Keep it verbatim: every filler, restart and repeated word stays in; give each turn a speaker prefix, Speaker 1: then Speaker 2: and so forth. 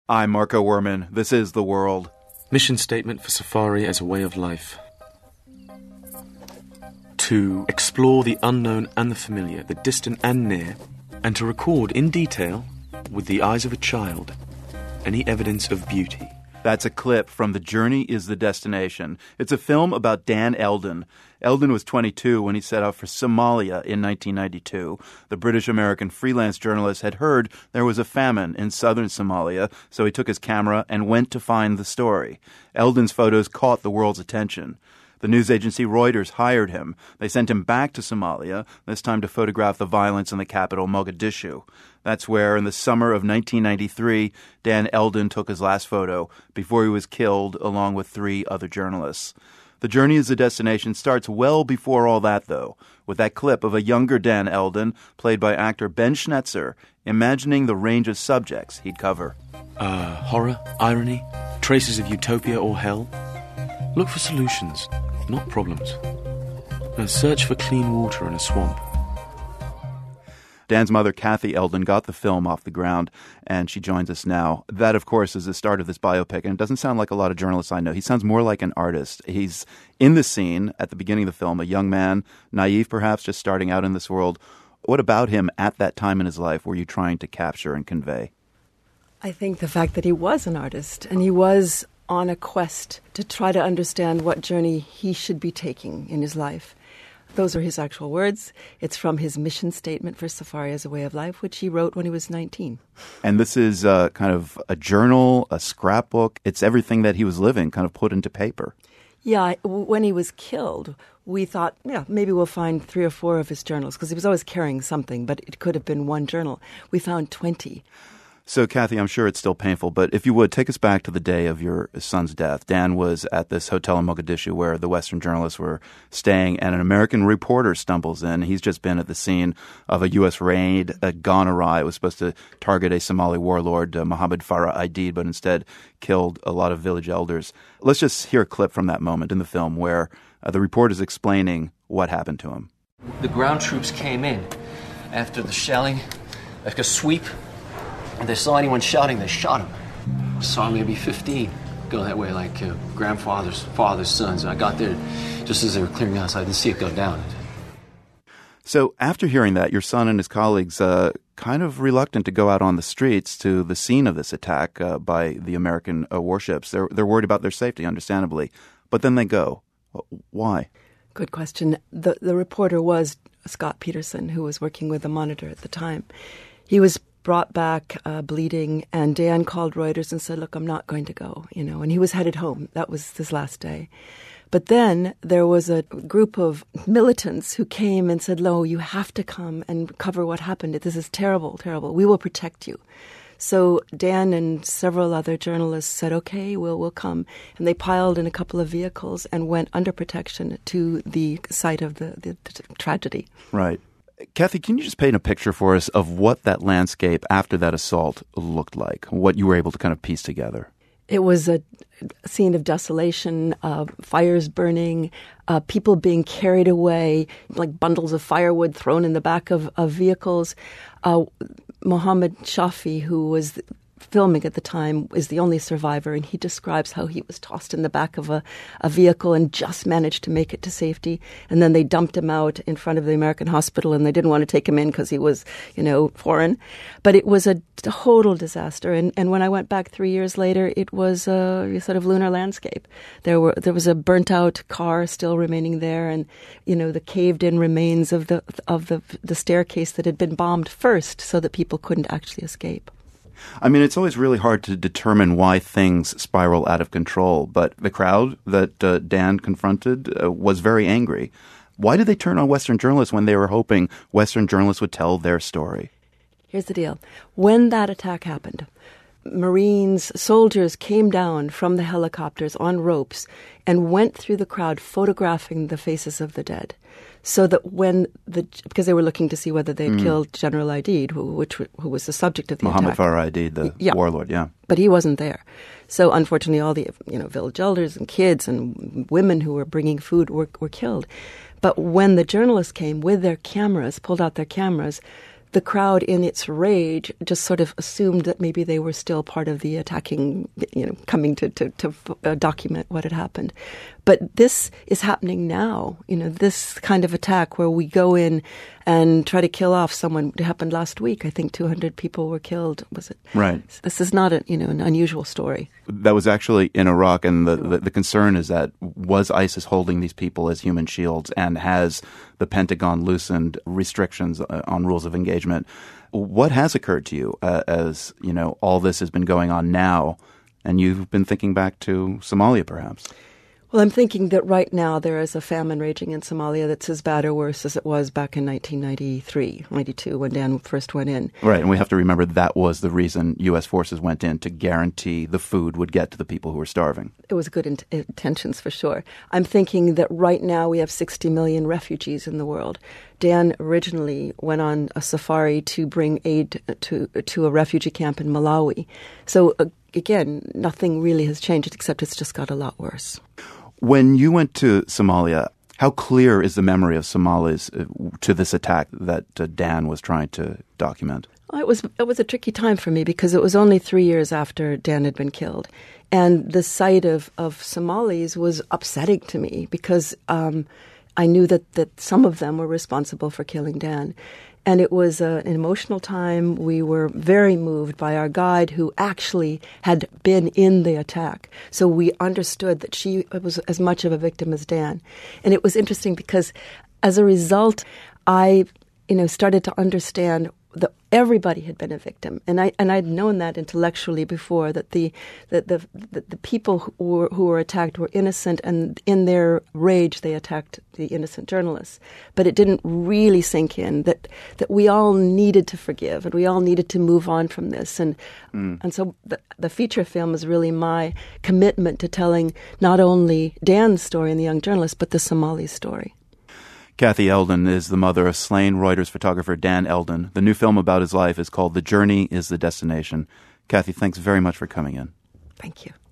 Speaker 1: I'm Marco Werman. This is The World.
Speaker 2: Mission statement for Safari as a way of life. To explore the unknown and the familiar, the distant and near, and to record in detail, with the eyes of a child, any evidence of beauty.
Speaker 1: That's a clip from The Journey is the Destination. It's a film about Dan Eldon. Eldon was twenty-two when he set out for Somalia in nineteen ninety-two. The British-American freelance journalist had heard there was a famine in southern Somalia, so he took his camera and went to find the story. Eldon's photos caught the world's attention. The news agency Reuters hired him. They sent him back to Somalia, this time to photograph the violence in the capital, Mogadishu. That's where, in the summer of nineteen ninety-three, Dan Eldon took his last photo before he was killed along with three other journalists. The Journey is the Destination starts well before all that, though, with that clip of a younger Dan Eldon, played by actor Ben Schnetzer, imagining the range of subjects he'd cover.
Speaker 2: Uh, horror, irony, traces of utopia or hell. Look for solutions, not problems. A search for clean water in a swamp.
Speaker 1: Dan's mother, Kathy Eldon, got the film off the ground, and she joins us now. That, of course, is the start of this biopic, and it doesn't sound like a lot of journalists I know. He sounds more like an artist. He's in the scene at the beginning of the film, a young man, naive perhaps, just starting out in this world. What about him at that time in his life were you trying to capture and convey?
Speaker 3: I think the fact that he was an artist, and he was on a quest to try to understand what journey he should be taking in his life. Those are his actual words. It's from his mission statement for Safari as a Way of Life, which he wrote when he was nineteen.
Speaker 1: And this is uh, kind of a journal, a scrapbook. It's everything that he was living kind of put into paper.
Speaker 3: Yeah, when he was killed, we thought, yeah, maybe we'll find three or four of his journals, because he was always carrying something, but it could have been one journal. We found twenty.
Speaker 1: So, Kathy, I'm sure it's still painful, but if you would, take us back to the day of your son's death. Dan was at this hotel in Mogadishu where the Western journalists were staying, and an American reporter stumbles in. He's just been at the scene of a U S raid that gone awry. It was supposed to target a Somali warlord, uh, Mohammed Farah Aidid, but instead killed a lot of village elders. Let's just hear a clip from that moment in the film where uh, the reporter is explaining what happened to him.
Speaker 4: The ground troops came in after the shelling, like a sweep. If they saw anyone shouting, they shot him. Saw maybe fifteen go that way, like uh, grandfathers, fathers, sons. I got there just as they were clearing out, so I didn't see it go down.
Speaker 1: So after hearing that, your son and his colleagues uh, kind of reluctant to go out on the streets to the scene of this attack uh, by the American uh, warships. They're, they're worried about their safety, understandably. But then they go. Why?
Speaker 3: Good question. The, the reporter was Scott Peterson, who was working with the Monitor at the time. He was brought back uh, bleeding, and Dan called Reuters and said, look, I'm not going to go, you know, and he was headed home. That was his last day. But then there was a group of militants who came and said, Lo, you have to come and cover what happened. This is terrible, terrible. We will protect you. So Dan and several other journalists said, okay, we'll, we'll come. And they piled in a couple of vehicles and went under protection to the site of the, the, the tragedy.
Speaker 1: Right. Kathy, can you just paint a picture for us of what that landscape after that assault looked like, what you were able to kind of piece together?
Speaker 3: It was a scene of desolation, uh, fires burning, uh, people being carried away, like bundles of firewood thrown in the back of, of vehicles. Uh, Mohammed Shafi, who was filming at the time, is the only survivor, and he describes how he was tossed in the back of a, a vehicle and just managed to make it to safety. And then they dumped him out in front of the American hospital, and they didn't want to take him in because he was, you know, foreign. But it was a total disaster. And, and when I went back three years later, it was a sort of lunar landscape. There were there was a burnt-out car still remaining there, and, you know, the caved-in remains of the of the the staircase that had been bombed first, so that people couldn't actually escape.
Speaker 1: I mean, it's always really hard to determine why things spiral out of control, but the crowd that uh, Dan confronted uh, was very angry. Why did they turn on Western journalists when they were hoping Western journalists would tell their story?
Speaker 3: Here's the deal. When that attack happened, Marines, soldiers came down from the helicopters on ropes and went through the crowd photographing the faces of the dead. So that when the, because they were looking to see whether they had mm. killed General Aidid, who, which, who was the subject of the
Speaker 1: Mohammed
Speaker 3: attack.
Speaker 1: Mohammed Farah Aidid, the
Speaker 3: yeah.
Speaker 1: warlord, yeah.
Speaker 3: But he wasn't there. So unfortunately, all the, you know, village elders and kids and women who were bringing food were, were killed. But when the journalists came with their cameras, pulled out their cameras, the crowd, in its rage, just sort of assumed that maybe they were still part of the attacking, you know, coming to, to, to uh, document what had happened. But this is happening now. You know, this kind of attack where we go in and try to kill off someone. It happened last week. I think two hundred people were killed. Was it?
Speaker 1: Right.
Speaker 3: This is not a, you know, an unusual story.
Speaker 1: That was actually in Iraq, and the, the, the concern is that was ISIS holding these people as human shields, and has the Pentagon loosened restrictions on rules of engagement? What has occurred to you uh, as, you know, all this has been going on now, and you've been thinking back to Somalia, perhaps?
Speaker 3: Well, I'm thinking that right now there is a famine raging in Somalia that's as bad or worse as it was back in nineteen ninety-three, ninety-two, when Dan first went in.
Speaker 1: Right, and we have to remember that was the reason U S forces went in, to guarantee the food would get to the people who were starving.
Speaker 3: It was good in- intentions, for sure. I'm thinking that right now we have sixty million refugees in the world. Dan originally went on a safari to bring aid to to a refugee camp in Malawi. So, uh, again, nothing really has changed, except it's just got a lot worse.
Speaker 1: When you went to Somalia, how clear is the memory of Somalis uh, to this attack that uh, Dan was trying to document?
Speaker 3: Well, it was it was a tricky time for me because it was only three years after Dan had been killed. And the sight of, of Somalis was upsetting to me because um, I knew that, that some of them were responsible for killing Dan. And it was uh, an emotional time. We were very moved by our guide, who actually had been in the attack. So we understood that she was as much of a victim as Dan. And it was interesting because as a result, I, you know, started to understand that everybody had been a victim, and I and I'd known that intellectually before, that the the the, the, the people who were, who were attacked were innocent, and in their rage they attacked the innocent journalists. But it didn't really sink in that that we all needed to forgive, and we all needed to move on from this. And mm. and so the, the feature film is really my commitment to telling not only Dan's story and the young journalist, but the Somali story.
Speaker 1: Kathy Eldon is the mother of slain Reuters photographer Dan Eldon. The new film about his life is called The Journey is the Destination. Kathy, thanks very much for coming in.
Speaker 3: Thank you.